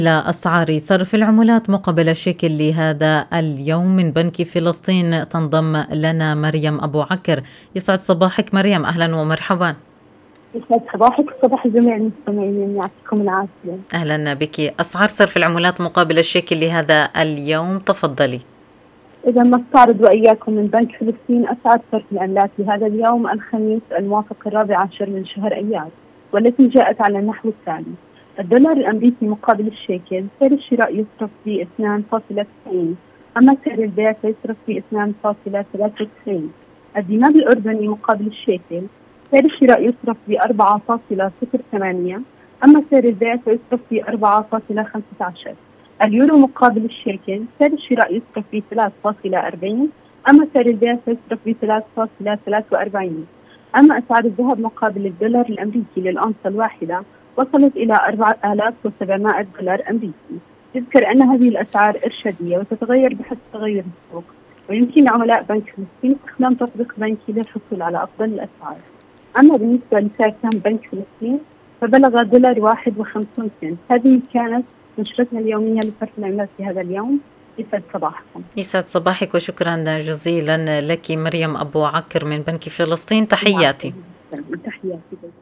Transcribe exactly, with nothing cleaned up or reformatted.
إلى أسعار صرف العملات مقابل الشيكل لهذا اليوم من بنك فلسطين تنضم لنا مريم أبو عكر. يسعد صباحك مريم، أهلا ومرحبا. يسعد صباحك صباح جميع المستمعين، يعطيكم العافية. أهلا بك. أسعار صرف العملات مقابل الشيكل لهذا اليوم، تفضلي. إذا نستعرض وإياكم من بنك فلسطين أسعار صرف العملات لهذا اليوم الخميس الموافق الرابع عشر من شهر أيار، والتي جاءت على النحو التالي: الدولار الأمريكي مقابل الشيكل سعر الشراء يصرف ب اثنين فاصلة تسعين، أما سعر البيع فيصرف ب اثنين فاصلة ثلاثة وتسعين. الدينار الأردني مقابل الشيكل سعر الشراء يصرف ب أربعة فاصلة صفر ثمانية، أما سعر البيع فيصرف ب أربعة فاصلة خمسة عشر. اليورو مقابل الشيكل سعر الشراء يصرف ب ثلاثة فاصلة أربعين، أما سعر البيع فيصرف ب ثلاثة فاصلة ثلاثة وأربعين. أما أسعار الذهب مقابل الدولار الأمريكي للأونصة الواحدة وصلت إلى أربعة آلاف وسبعمائة دولار أمريكي. يذكر أن هذه الأسعار إرشادية وتتغير بحسب تغير السوق، ويمكن لعملاء بنك فلسطين استخدام تطبيق بنكي للحصول على أفضل الأسعار. أما بالنسبة لسعر سهم بنك فلسطين فبلغ دولار واحد وخمسين سنت. هذه كانت نشرتنا اليومية لصرف العملات في هذا اليوم. يسعد صباحكم. يسعد صباحك وشكرا جزيلا لك مريم أبو عكر من بنك فلسطين. تحياتي. تحياتي.